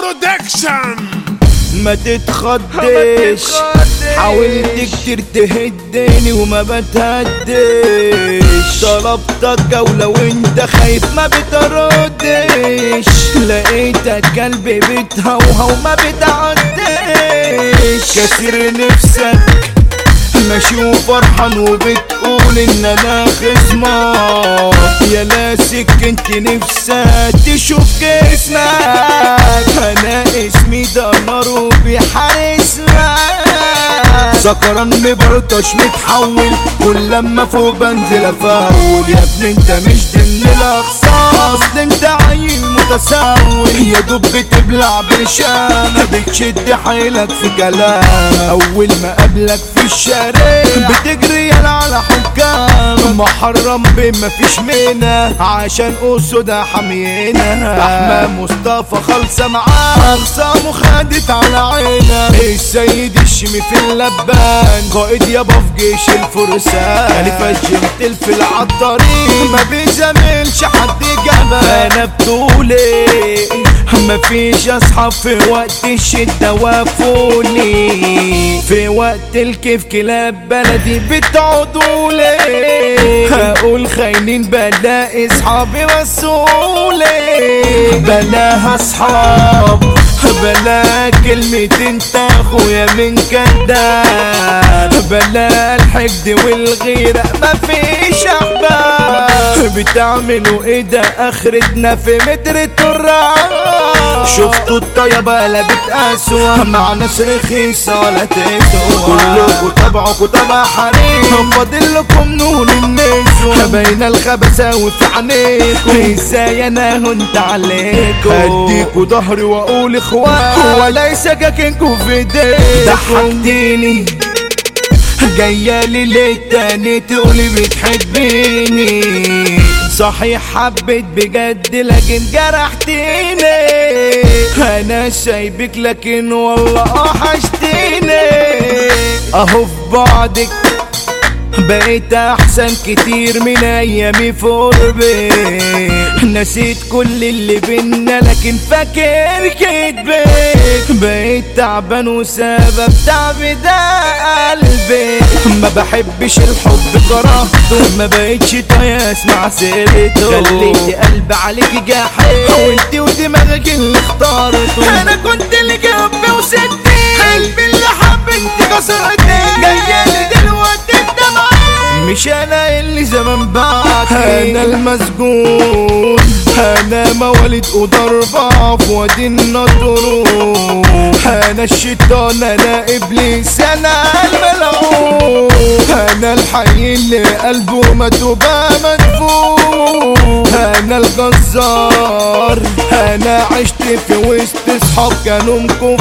برودكشن. ما تتخضش، حاولت كتير تهدني وما بتهدش، طلبتك جولة وانت خايف ما بتردش، لقيتك قلبي بتهوهو ما بتعدش، كسر نفسك ماشي وفرحان وبتقول ان انا خصمك، يا لاسك انت نفسك تشوف جسمك، انا اسمي ده نار وبيحارسنا، سكران مبرطش متحول، كل لما فوق بنزل افاول، يا ابني انت مش ضمن الاخصاص، انت عيل متساول، يا دوب بتبلع برشامة، بتشد حيلك في كلام، اول ما قابلك في الشارع بتجري يلا على حكام، محرم بما فيش منا عشان اسودة حمينا، احمد مصطفى خالصة معاه، اخصامه خدت على عينا، السيد الشمي في اللبان، قائد يابا في جيش الفرسان، خليفة الجنتل في العطارين، ما بيزاملش حد جبل، انا بطولي مفيش اصحاب في وقت الشدة وقفولي، في وقت الكيف كلاب بلدي بتعودولي، هقول خاينين بلاقي اصحابي وصولي، بلاها اصحاب بلا كلمة اخويا من كداب، بلا الحقد والغيرة مفيش احباب، بتعملوا ايه ده اخرتنا في متر التراب، شفتوا الطيبة قلبت اسوأ مع ناس رخيصة ولا تسوى، كلكوا تبعكوا تبع حريم، فاضل لكم نور النسوة، باين الخبثاوي في عينيكوا، ازاي انا هنت عليكوا، اديكوا ظهري واقول اخوان وليس سكاكينكوا في ايديكوا، ضحكتيني جايالي ليه تاني تقولي بتحبيني، صحيح حبيت بجد لكن جرحتيني، انا سايبك لكن والله وحشتيني، اهو في بعدك بقيت احسن كتير من ايامي في قربي، نسيت كل اللي بينا لكن فاكر كدبك، بقيت تعبان وسبب تعبي ده قلبي، ما بحبش الحب كرهته، ما بقيتش طايق اسمع سيرته، خليتي قلبي عليكي جاحد، وانتي ودماغك اللي اختارته، انا كنت اللي جنبي وسبتي، قلبي اللي حب انتي كسرتي، جايالي دلوقتي مش انا اللي زمان بعتي، انا المسجون، انا مواليد وضربة في وادي النطرون، انا الشيطان انا ابليس انا الملعون، انا الحي اللي قلبه متوبة مدفون، انا الجزار، انا عشت في وسط اصحاب كانوا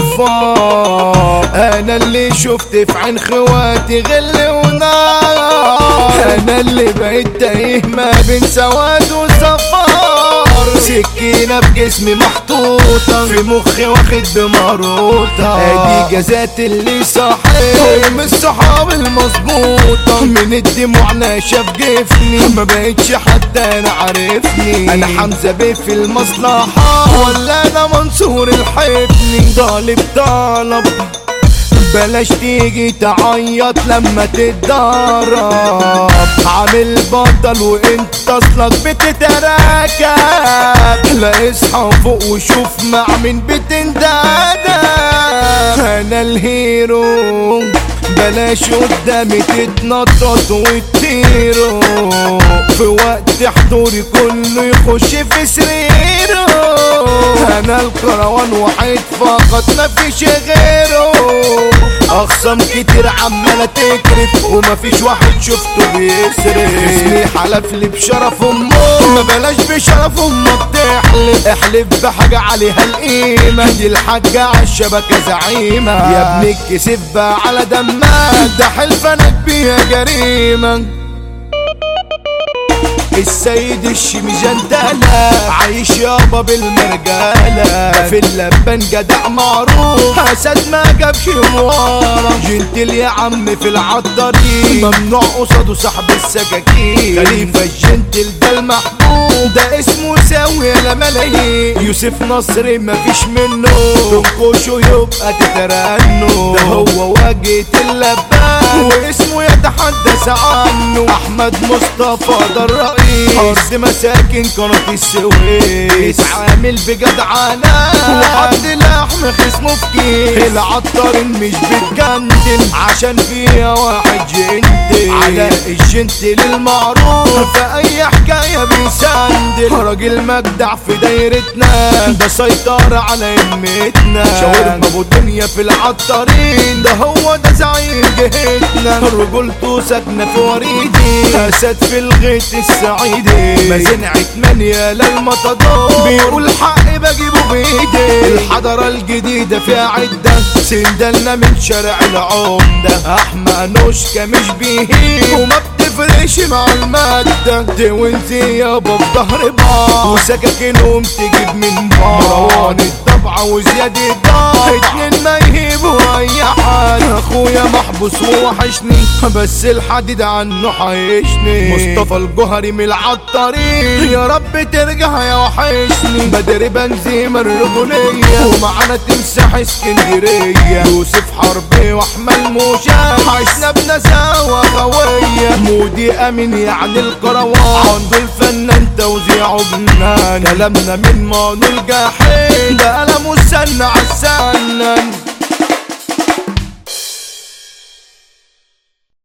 كفار، انا اللي شفت في عين خواتي غل ونار، انا اللي بقيت تايه ما بين سواد وصفار، سكينة بجسمي محطوطة في مخي واخد بمروطة، ادي جزات اللي صحيح من الصحاب المظبوطة، من الدموع ناشف جفني ما بقتش حتى انا عارفني، انا حمزة بيه في المصلحة ولا انا منصور الحفني، طالب بلاش تيجي تعيط لما تتدرب، عامل بطل وانت اصلك بتتراكب، لا اصحى فوق وشوف مع مين بتندادب، انا الهيرو بلاش قدامي تتنطط وتطيروا، في وقت حضوري كله يخش في سريره، انا الكروان واحد فقط مفيش غيره، اخصام كتير عمالة تكرف ومفيش واحد شفته بيسرف، اسمي حلف لي بشرف امه، ما بلاش بشرف امك تحلف، احلف بحاجة عليها القيمة، دي الحاجة عالشبكة زعيمة، يا ابني الكسف بقى على دمك، ده حلفانك بيها جريمة. السيد الشمجندلة عايش يابا بالمرجالة في اللبان جدع معروف حسد ما جابش موارة جنتل يا عم في العطارين ممنوع قصاده سحب السكاكين خليفة الجنتل ده المحبوب ده اسمه ساوي يا ملايين يوسف نصر مفيش منه تنكشه يبقى تترنه ده هو واجهة اللبان واسمه يتحدث عنه احمد مصطفى ده الرئيس ارض مساكن قناة السويس عامل بجدعنة وحط لحم خصمه في كيس العطارين مش بتجندل عشان فيها واحد جنتل على الجنتل المعروف في اي حكاية بيسندل راجل مجدع في دايرتنا ده سيطرة على همتنا شاورما ابو دنيا في العطارين ده هو ده زعيم جهتنا رجولته ساكنة في وريدي اسد في الغيط السعيدي مازن عتمان يا للمطادور بيقول حق بجيبه بايدي الحضارة الجديدة فيها عدة سندلنا من شارع العمدة احمى نوشكا مش بيهين وما بتفرقش مع المادة دي وانتي يابا في ظهر بعض وسكاكينهم تجيب من بعض مروان الطبعة وزياد الضاع اتنين ما يهيبوا اي حد اخويا محبوس ووحشني بس الحديد عنه حيشني مصطفى الجوهري من العطارين يا رب ترجع يا وحشني بدر بنزيم الرجولية ومعنا تمسح اسكندرية يوسف حربي واحمد موشان عشنا بنزاوة قوية مودي امين يعني الكروان عنده الفنان توزيعه بنان كلامنا من مانو الجحيم ده قلم والسن عالسان